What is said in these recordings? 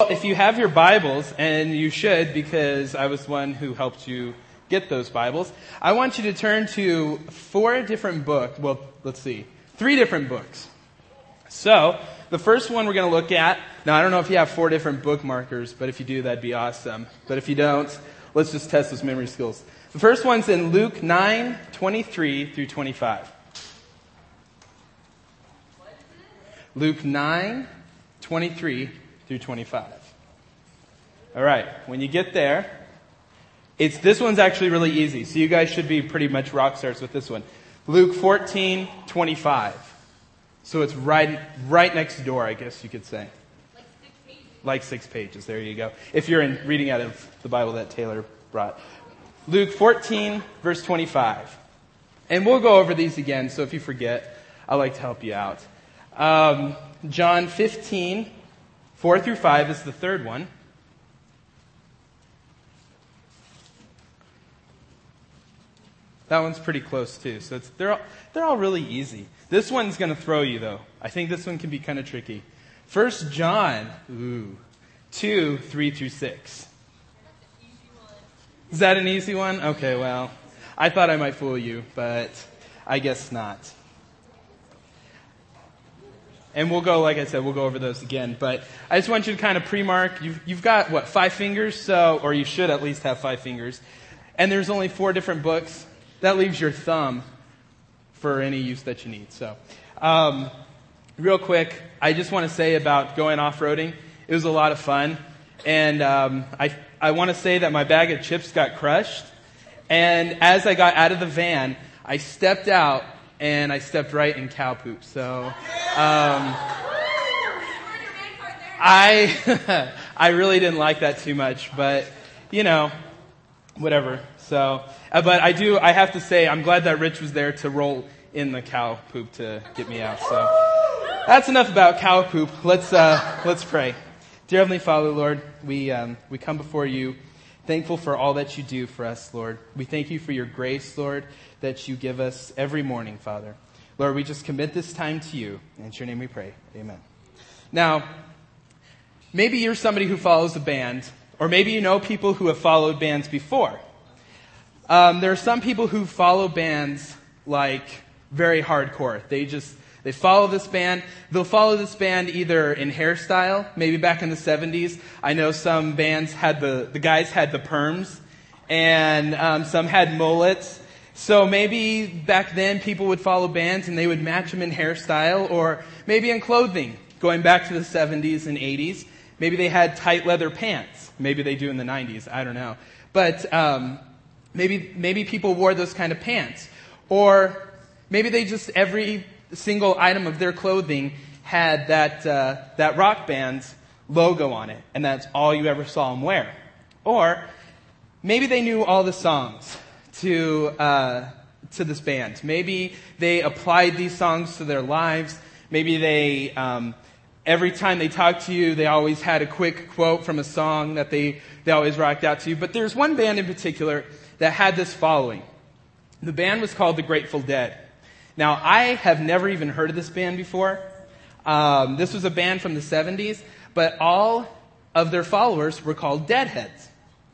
If you have your Bibles, and you should because I was one who helped you get those Bibles, I want you to turn to three different books. So, the first one we're going to look at, now I don't know if you have 4 different bookmarkers, but if you do, that'd be awesome. But if you don't, let's just test those memory skills. The first one's in Luke 9:23 through 25. Luke 9:23 through 25. All right, when you get there, this one's actually really easy, so you guys should be pretty much rock stars with this one. Luke 14:25. So it's right next door, I guess you could say. Like 6 pages. There you go. If you're reading out of the Bible that Taylor brought. Luke 14, verse 25. And we'll go over these again, so if you forget, I'd like to help you out. John 15, 4 through 5 is the third one. That one's pretty close too. So they're all really easy. This one's going to throw you though. I think this one can be kind of tricky. 1 John 2, 3 through 6. Is that an easy one? Okay, well, I thought I might fool you, but I guess not. And we'll go, like I said, we'll go over those again. But I just want you to kind of pre-mark. You've got, 5 fingers? Or you should at least have 5 fingers. And there's only 4 different books. That leaves your thumb for any use that you need. So, real quick, I just want to say about going off-roading. It was a lot of fun. And I want to say that my bag of chips got crushed. And as I got out of the van, I stepped out. And I stepped right in cow poop. So, I really didn't like that too much, but, whatever. So, but I have to say, I'm glad that Rich was there to roll in the cow poop to get me out. So, that's enough about cow poop. Let's pray. Dear Heavenly Father, Lord, we come before you, thankful for all that you do for us, Lord. We thank you for your grace, Lord, that you give us every morning, Father. Lord, we just commit this time to you. In your name we pray. Amen. Now, maybe you're somebody who follows a band, or maybe you know people who have followed bands before. There are some people who follow bands like very hardcore. They follow this band. They'll follow this band either in hairstyle, maybe back in the 70s. I know some bands had the guys had the perms, and some had mullets. So maybe back then people would follow bands and they would match them in hairstyle or maybe in clothing. Going back to the 70s and 80s, maybe they had tight leather pants. Maybe they do in the 90s. I don't know. But maybe people wore those kind of pants. Or maybe they just, every single item of their clothing had that rock band's logo on it. And that's all you ever saw them wear. Or maybe they knew all the songs to this band. Maybe they applied these songs to their lives. Maybe they, every time they talked to you, they always had a quick quote from a song that they always rocked out to. But there's one band in particular that had this following. The band was called the Grateful Dead. Now, I have never even heard of this band before. This was a band from the 70s, but all of their followers were called Deadheads.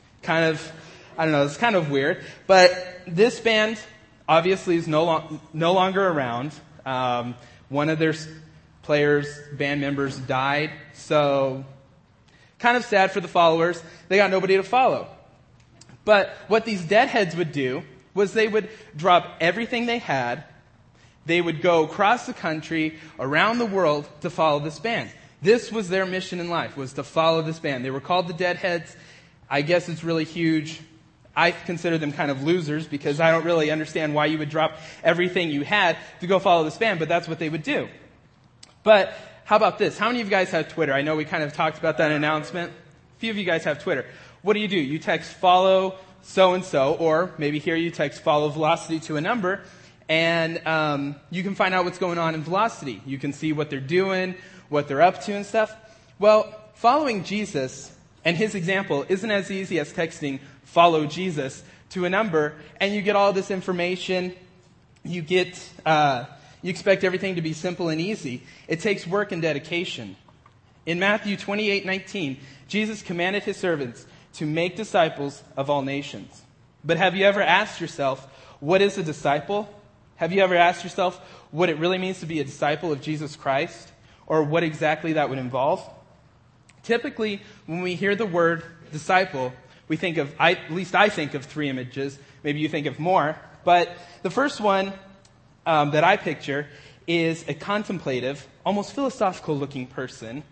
I don't know, it's kind of weird. But this band obviously is no longer around. One of their band members died. So, kind of sad for the followers. They got nobody to follow. But what these Deadheads would do was they would drop everything they had. They would go across the country, around the world, to follow this band. This was their mission in life, was to follow this band. They were called the Deadheads. I guess it's really huge. I consider them kind of losers because I don't really understand why you would drop everything you had to go follow this band, but that's what they would do. But how about this? How many of you guys have Twitter? I know we kind of talked about that announcement. A few of you guys have Twitter. What do? You text follow so-and-so, or maybe here you text follow Velocity to a number, and you can find out what's going on in Velocity. You can see what they're doing, what they're up to and stuff. Well, following Jesus and his example isn't as easy as texting follow Jesus to a number, and you get all this information. You expect everything to be simple and easy. It takes work and dedication. In Matthew 28:19, Jesus commanded his servants to make disciples of all nations. But have you ever asked yourself, what is a disciple? Have you ever asked yourself what it really means to be a disciple of Jesus Christ, or what exactly that would involve? Typically, when we hear the word disciple, we think of, at least I think of 3 images. Maybe you think of more. But the first one that I picture is a contemplative, almost philosophical looking person.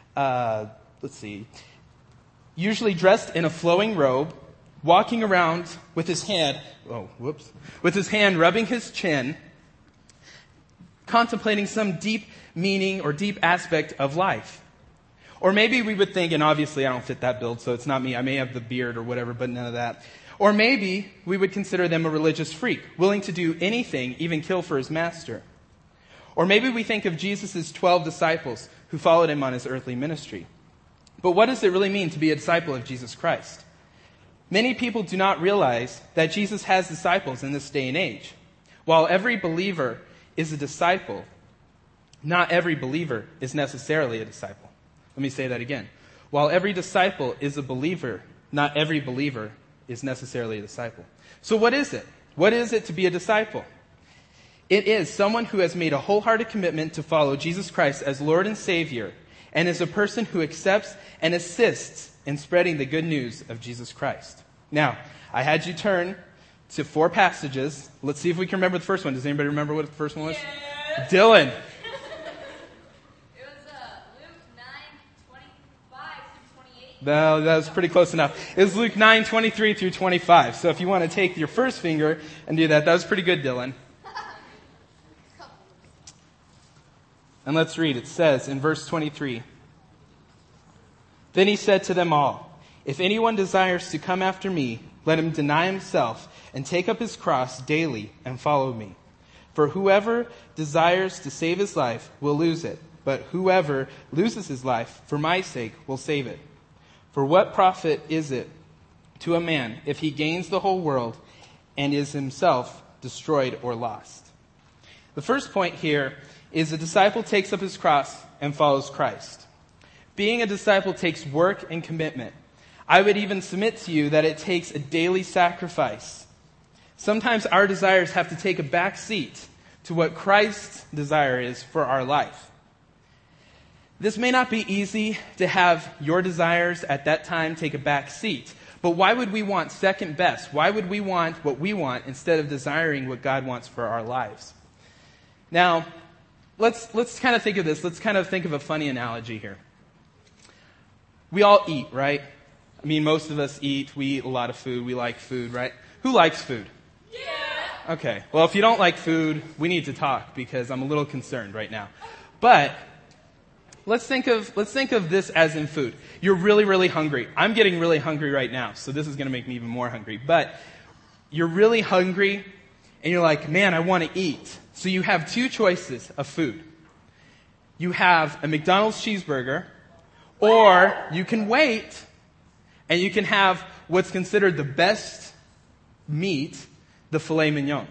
Usually dressed in a flowing robe, walking around with his hand rubbing his chin, contemplating some deep meaning or deep aspect of life. Or maybe we would think, and obviously I don't fit that build, so it's not me. I may have the beard or whatever, but none of that. Or maybe we would consider them a religious freak, willing to do anything, even kill for his master. Or maybe we think of Jesus' 12 disciples who followed him on his earthly ministry. But what does it really mean to be a disciple of Jesus Christ? Many people do not realize that Jesus has disciples in this day and age. While every believer is a disciple, not every believer is necessarily a disciple. Let me say that again. While every disciple is a believer, not every believer is necessarily a disciple. So what is it? What is it to be a disciple? It is someone who has made a wholehearted commitment to follow Jesus Christ as Lord and Savior, and is a person who accepts and assists in spreading the good news of Jesus Christ. Now, I had you turn to 4 passages. Let's see if we can remember the first one. Does anybody remember what the first one was? Yes. Dylan. No, that was pretty close enough. It was Luke 9:23 through 25. So if you want to take your first finger and do that, that was pretty good, Dylan. And let's read. It says in verse 23, "Then he said to them all, 'If anyone desires to come after me, let him deny himself and take up his cross daily and follow me. For whoever desires to save his life will lose it, but whoever loses his life for my sake will save it. For what profit is it to a man if he gains the whole world and is himself destroyed or lost?'" The first point here is a disciple takes up his cross and follows Christ. Being a disciple takes work and commitment. I would even submit to you that it takes a daily sacrifice. Sometimes our desires have to take a back seat to what Christ's desire is for our life. This may not be easy to have your desires at that time take a back seat, but why would we want second best? Why would we want what we want instead of desiring what God wants for our lives? Now, let's kind of think of this. Let's kind of think of a funny analogy here. We all eat, right? I mean, most of us eat. We eat a lot of food. We like food, right? Who likes food? Yeah. Okay. Well, if you don't like food, we need to talk because I'm a little concerned right now. But let's think of this as in food. You're really, really hungry. I'm getting really hungry right now, so this is going to make me even more hungry. But you're really hungry, and you're like, man, I want to eat. So you have 2 choices of food. You have a McDonald's cheeseburger, or you can wait, and you can have what's considered the best meat, the filet mignon.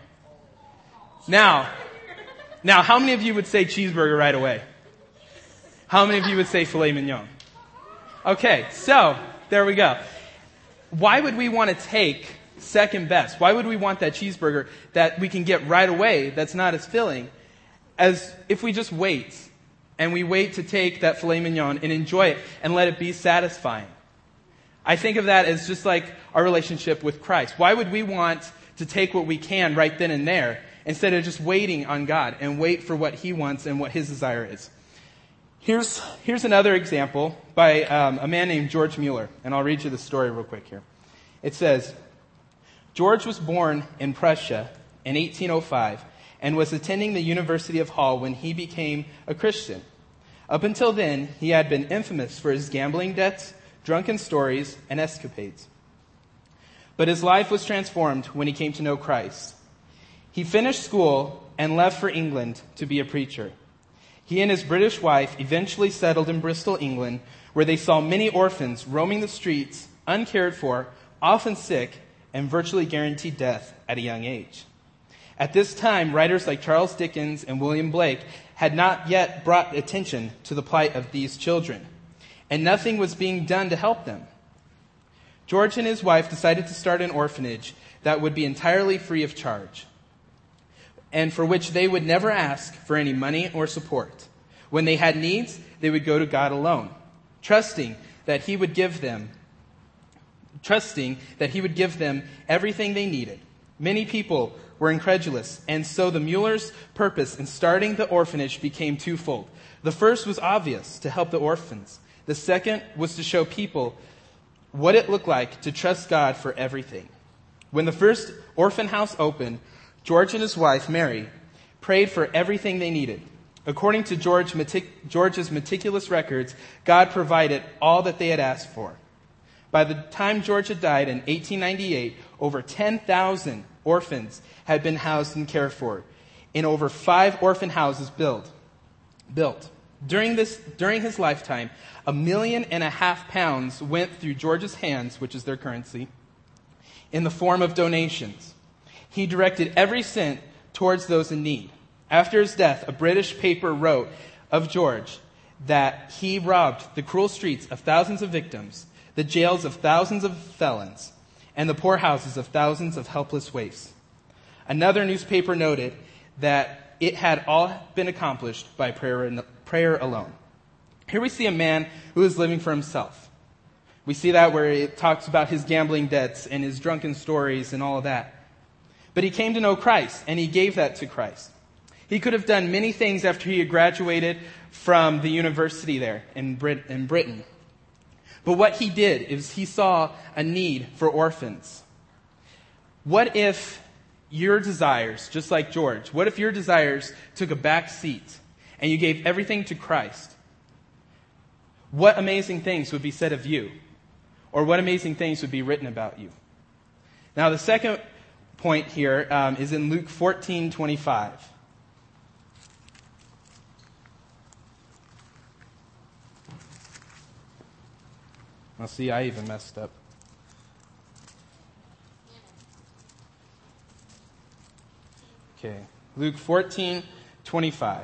Now, how many of you would say cheeseburger right away? How many of you would say filet mignon? Okay, so there we go. Why would we want to take second best? Why would we want that cheeseburger that we can get right away that's not as filling as if we just wait and we wait to take that filet mignon and enjoy it and let it be satisfying? I think of that as just like our relationship with Christ. Why would we want to take what we can right then and there instead of just waiting on God and wait for what He wants and what His desire is? Here's another example by a man named George Mueller, and I'll read you the story real quick here. It says, "George was born in Prussia in 1805 and was attending the University of Halle when he became a Christian. Up until then, he had been infamous for his gambling debts, drunken stories, and escapades. But his life was transformed when he came to know Christ. He finished school and left for England to be a preacher. He and his British wife eventually settled in Bristol, England, where they saw many orphans roaming the streets, uncared for, often sick, and virtually guaranteed death at a young age. At this time, writers like Charles Dickens and William Blake had not yet brought attention to the plight of these children. and nothing was being done to help them. George and his wife decided to start an orphanage that would be entirely free of charge, and for which they would never ask for any money or support. When they had needs, they would go to God alone, trusting that He would give them everything they needed. Many people were incredulous, and so the Mueller's purpose in starting the orphanage became twofold. The first was obvious, to help the orphans. The second was to show people what it looked like to trust God for everything. When the first orphan house opened, George and his wife, Mary, prayed for everything they needed. According to George's meticulous records, God provided all that they had asked for. By the time George had died in 1898, over 10,000 orphans had been housed and cared for, in over 5 orphan houses built. During his lifetime, £1.5 million went through George's hands, which is their currency, in the form of donations. He directed every cent towards those in need. After his death, a British paper wrote of George that he robbed the cruel streets of thousands of victims, the jails of thousands of felons, and the poorhouses of thousands of helpless waifs. Another newspaper noted that it had all been accomplished by prayer alone. Here we see a man who is living for himself. We see that where it talks about his gambling debts and his drunken stories and all of that. But he came to know Christ, and he gave that to Christ. He could have done many things after he had graduated from the university there in Britain. But what he did is he saw a need for orphans. What if your desires, just like George, what if your desires took a back seat and you gave everything to Christ? What amazing things would be said of you? Or what amazing things would be written about you? Now the second point here is in Luke 14:25. Well, see, I even messed up. Okay, Luke 14:25.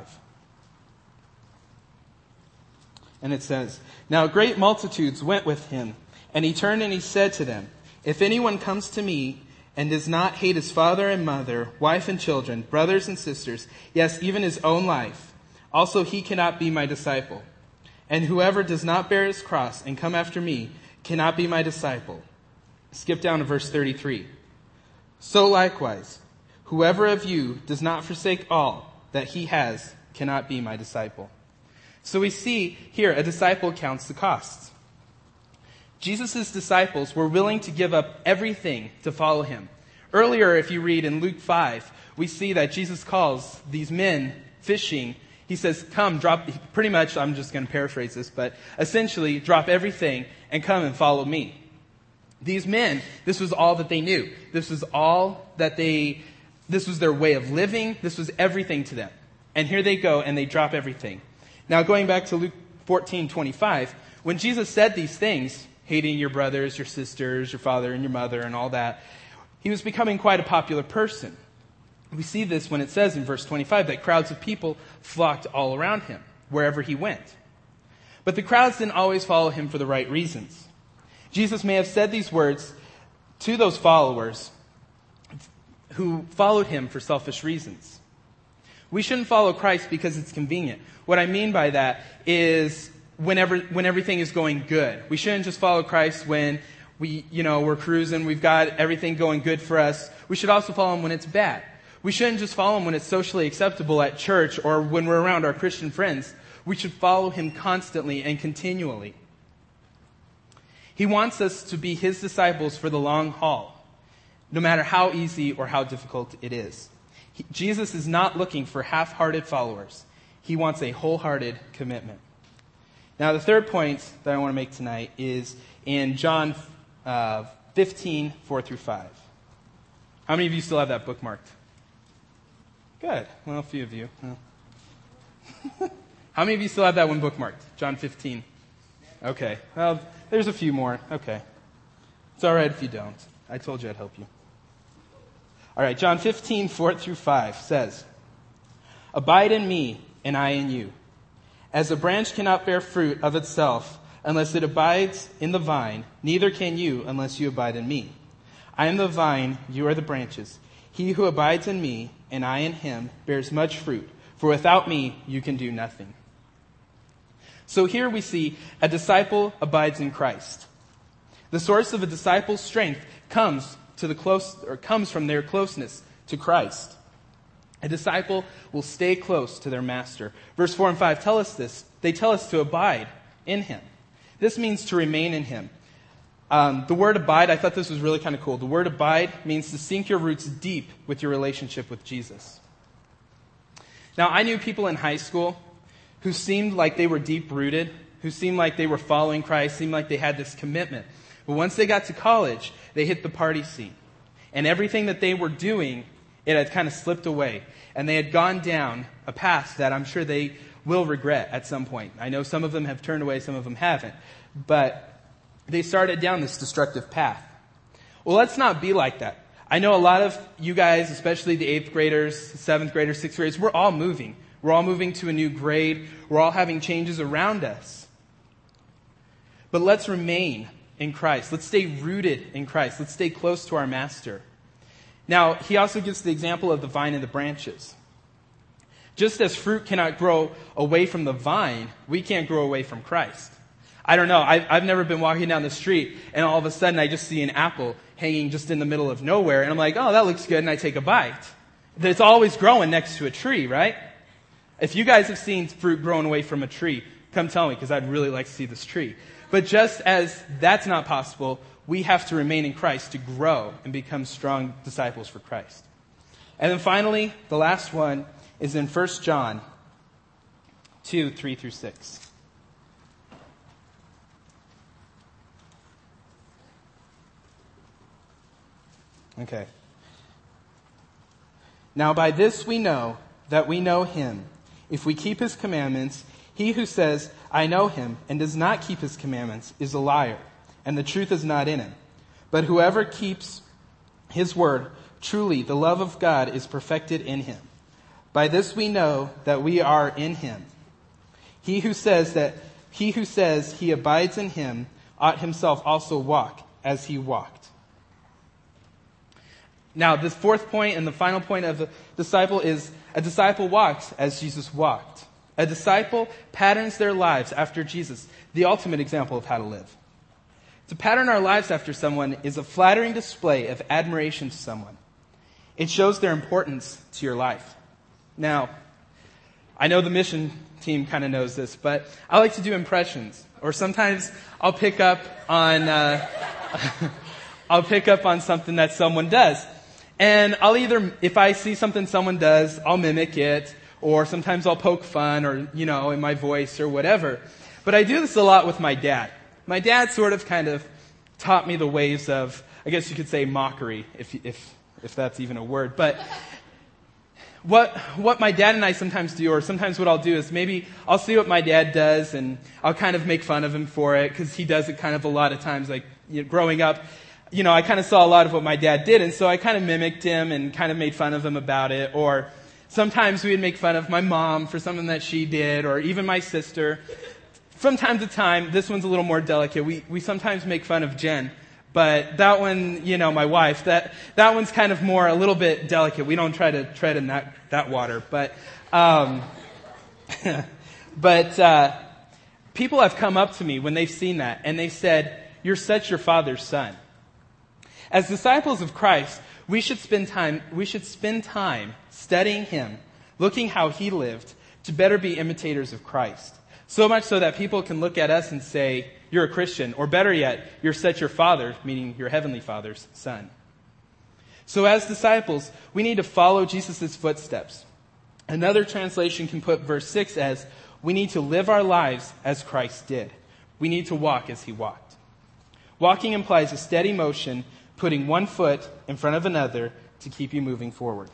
And it says, "Now great multitudes went with him, and he turned and he said to them, 'If anyone comes to me and does not hate his father and mother, wife and children, brothers and sisters, yes, even his own life, also he cannot be my disciple. And whoever does not bear his cross and come after me cannot be my disciple.'" Skip down to verse 33. "So likewise, whoever of you does not forsake all that he has cannot be my disciple." So we see here a disciple counts the costs. Jesus' disciples were willing to give up everything to follow him. Earlier, if you read in Luke 5, we see that Jesus calls these men fishing. He says, "Come, drop," pretty much, I'm just going to paraphrase this, but essentially, drop everything and come and follow me. These men, this was all that they knew. This was their way of living. This was everything to them. And here they go and they drop everything. Now, going back to Luke 14:25, when Jesus said these things, hating your brothers, your sisters, your father and your mother and all that, he was becoming quite a popular person. We see this when it says in verse 25 that crowds of people flocked all around him, wherever he went. But the crowds didn't always follow him for the right reasons. Jesus may have said these words to those followers who followed him for selfish reasons. We shouldn't follow Christ because it's convenient. What I mean by that is when everything is going good. We shouldn't just follow Christ when we're cruising, we've got everything going good for us. We should also follow him when it's bad. We shouldn't just follow him when it's socially acceptable at church or when we're around our Christian friends. We should follow him constantly and continually. He wants us to be his disciples for the long haul, no matter how easy or how difficult it is. Jesus is not looking for half-hearted followers. He wants a wholehearted commitment. Now, the third point that I want to make tonight is in John 15:4-5. How many of you still have that bookmarked? Good. Well, a few of you. How many of you still have that one bookmarked? John 15. Okay. Well, there's a few more. Okay. It's all right if you don't. I told you I'd help you. All right. John 15:4-5 says, "Abide in me, and I in you. As a branch cannot bear fruit of itself unless it abides in the vine, neither can you unless you abide in me. I am the vine, you are the branches. He who abides in me, and I in him, bears much fruit, for without me you can do nothing. So here we see a disciple abides in Christ. The source of a disciple's strength comes from their closeness to Christ. A disciple will stay close to their master. Verse 4 and 5 tell us this. They tell us to abide in him. This means to remain in him. The word abide, I thought this was really kind of cool. The word abide means to sink your roots deep with your relationship with Jesus. Now, I knew people in high school who seemed like they were deep-rooted, who seemed like they were following Christ, seemed like they had this commitment. But once they got to college, they hit the party scene. And everything that they were doing, it had kind of slipped away. And they had gone down a path that I'm sure they will regret at some point. I know some of them have turned away, some of them haven't. But they started down this destructive path. Well, let's not be like that. I know a lot of you guys, especially the 8th graders, 7th graders, 6th graders, we're all moving. We're all moving to a new grade. We're all having changes around us. But let's remain in Christ. Let's stay rooted in Christ. Let's stay close to our Master. Now, he also gives the example of the vine and the branches. Just as fruit cannot grow away from the vine, we can't grow away from Christ. I don't know. I've never been walking down the street and all of a sudden I just see an apple hanging just in the middle of nowhere and I'm like, oh, that looks good, and I take a bite. It's always growing next to a tree, right? If you guys have seen fruit growing away from a tree, come tell me, because I'd really like to see this tree. But just as that's not possible, we have to remain in Christ to grow and become strong disciples for Christ. And then finally, the last one is in 1 John 2, 3 through 6. Okay. Now by this we know that we know him, if we keep his commandments. He who says, I know him, and does not keep his commandments is a liar, and the truth is not in him. But whoever keeps his word, truly the love of God is perfected in him. By this we know that we are in him. He who says he abides in him ought himself also walk as he walked. Now, the fourth point and the final point of the disciple is a disciple walks as Jesus walked. A disciple patterns their lives after Jesus, the ultimate example of how to live. To pattern our lives after someone is a flattering display of admiration to someone. It shows their importance to your life. Now, I know the mission team kind of knows this, but I like to do impressions. Or sometimes I'll pick up on something that someone does. And I'll either, if I see something someone does, I'll mimic it. Or sometimes I'll poke fun or, in my voice or whatever. But I do this a lot with my dad. My dad sort of kind of taught me the ways of, I guess you could say, mockery, if that's even a word. But what my dad and I sometimes do, or sometimes what I'll do is maybe I'll see what my dad does and I'll kind of make fun of him for it, because he does it kind of a lot of times. Like, growing up, I kind of saw a lot of what my dad did, and so I kind of mimicked him and kind of made fun of him about it. Or sometimes we would make fun of my mom for something that she did, or even my sister. From time to time, this one's a little more delicate. We sometimes make fun of Jen, but that one, my wife, that one's kind of more a little bit delicate. We don't try to tread in that water, but people have come up to me when they've seen that, and they said, "You're such your father's son." As disciples of Christ, we should spend time studying him, looking how he lived, to better be imitators of Christ. So much so that people can look at us and say, "You're a Christian," or better yet, "You're such your father," meaning your heavenly Father's son. So as disciples, we need to follow Jesus' footsteps. Another translation can put verse 6 as, we need to live our lives as Christ did. We need to walk as he walked. Walking implies a steady motion, putting one foot in front of another to keep you moving forward.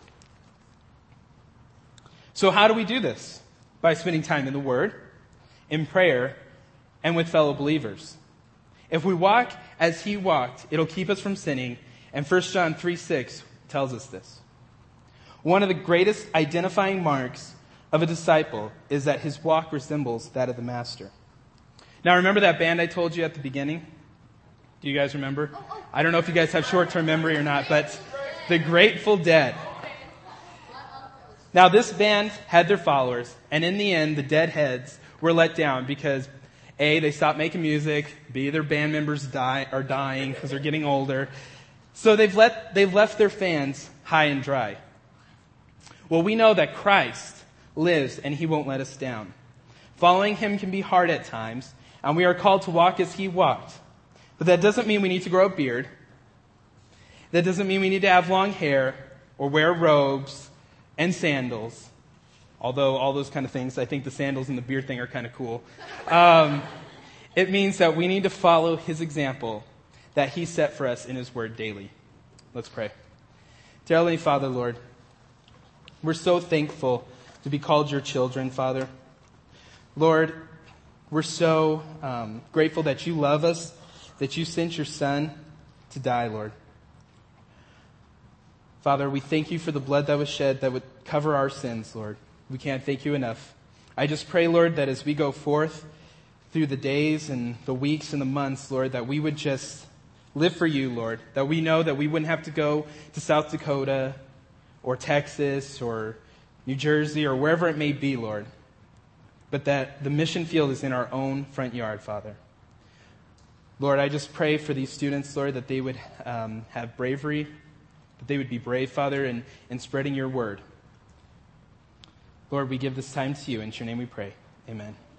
So how do we do this? By spending time in the Word, in prayer, and with fellow believers. If we walk as he walked, it'll keep us from sinning, and 1 John 3:6 tells us this. One of the greatest identifying marks of a disciple is that his walk resembles that of the Master. Now, remember that band I told you at the beginning? Do you guys remember? I don't know if you guys have short-term memory or not, but the Grateful Dead. Now, this band had their followers, and in the end, the Deadheads were let down because A, they stopped making music, B, their band members are dying because they're getting older. So they've left their fans high and dry. Well, we know that Christ lives and He won't let us down. Following Him can be hard at times, and we are called to walk as He walked. But that doesn't mean we need to grow a beard. That doesn't mean we need to have long hair or wear robes and sandals. Although all those kind of things, I think the sandals and the beard thing are kind of cool. It means that we need to follow His example that He set for us in His Word daily. Let's pray. Dear Heavenly Father, Lord, we're so thankful to be called Your children, Father. Lord, we're so grateful that You love us, that You sent Your Son to die, Lord. Father, we thank You for the blood that was shed that would cover our sins, Lord. We can't thank You enough. I just pray, Lord, that as we go forth through the days and the weeks and the months, Lord, that we would just live for You, Lord. That we know that we wouldn't have to go to South Dakota or Texas or New Jersey or wherever it may be, Lord. But that the mission field is in our own front yard, Father. Lord, I just pray for these students, Lord, that they would have bravery, that they would be brave, Father, in spreading Your word. Lord, we give this time to You. In Your name we pray. Amen.